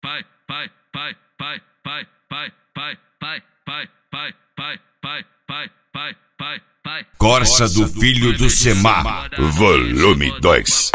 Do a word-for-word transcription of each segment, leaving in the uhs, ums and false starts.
pai, pai, pai, pai, pai, pai, pai, pai, pai, pai, pai, pai, pai, pai, pai, pai. Corsa do Filho do Semar, volume dois.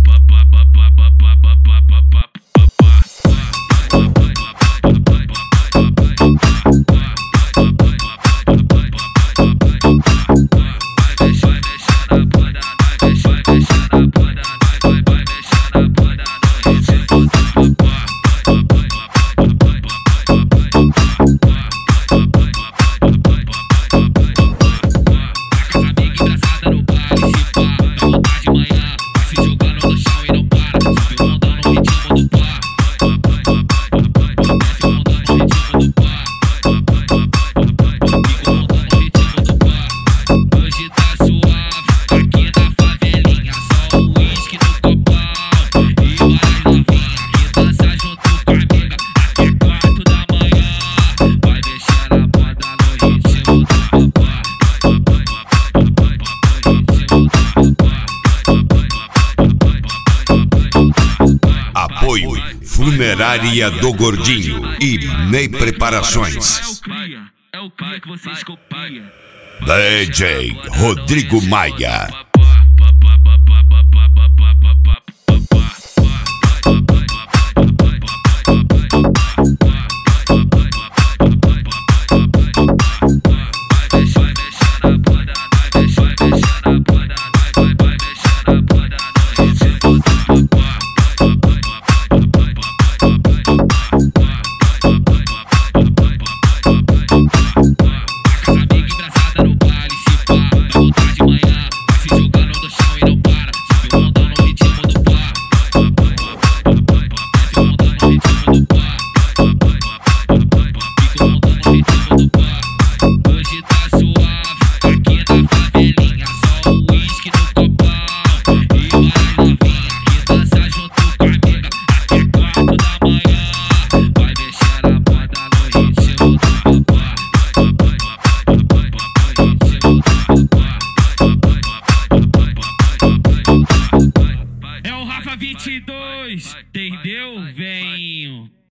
Apoio Funerária do Gordinho e Ney Preparações. É o cria que vocês copiam. D J Rodrigo Maia. Hoje tá suave, aqui na favelinha, só o uísque no copão. E várias novinhas que dança junto com a amiga até quatro da manhã. Vai mexer a bunda no ritmo do papá. É o Rafa vinte e dois.